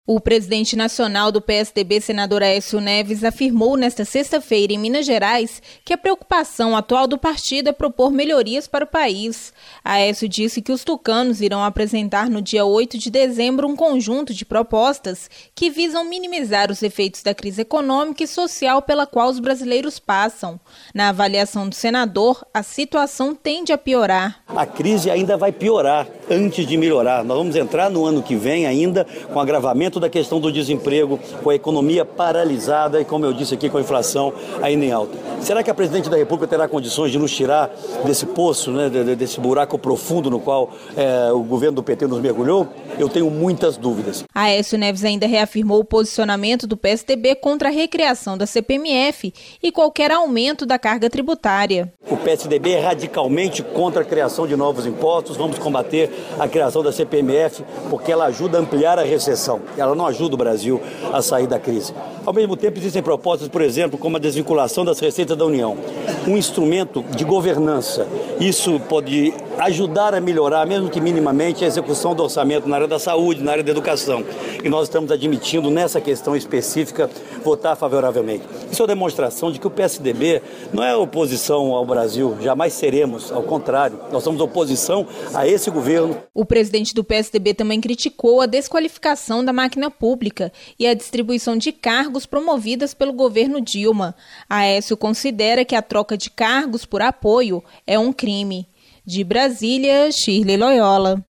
O presidente nacional do PSDB, senador Aécio Neves, afirmou nesta sexta-feira em Minas Gerais que a preocupação atual do partido é propor melhorias para o país. Aécio disse que os tucanos irão apresentar no dia 8 de dezembro um conjunto de propostas que visam minimizar os efeitos da crise econômica e social pela qual os brasileiros passam. Na avaliação do senador, a situação tende a piorar. A crise ainda vai piorar antes de melhorar. Nós vamos entrar no ano que vem ainda com agravamento da questão do desemprego, com a economia paralisada e, como eu disse aqui, com a inflação ainda em alta. Será que a presidente da República terá condições de nos tirar desse poço, desse buraco profundo no qual o governo do PT nos mergulhou? Eu tenho muitas dúvidas. Aécio Neves ainda reafirmou o posicionamento do PSDB contra a recriação da CPMF e qualquer aumento da carga tributária. O PSDB é radicalmente contra a criação de novos impostos. Vamos combater a criação da CPMF porque ela ajuda a ampliar a recessão. Ela não ajuda o Brasil a sair da crise. Ao mesmo tempo, existem propostas, por exemplo, como a desvinculação das receitas da União. Um instrumento de governança. Isso pode ajudar a melhorar, mesmo que minimamente, a execução do orçamento na área da saúde, na área da educação. E nós estamos admitindo, nessa questão específica, votar favoravelmente. Isso é uma demonstração de que o PSDB não é oposição ao Brasil, jamais seremos, ao contrário, nós somos oposição a esse governo. O presidente do PSDB também criticou a desqualificação da máquina pública e a distribuição de cargos promovidas pelo governo Dilma. Aécio considera que a troca de cargos por apoio é um crime. De Brasília, Shirley Loyola.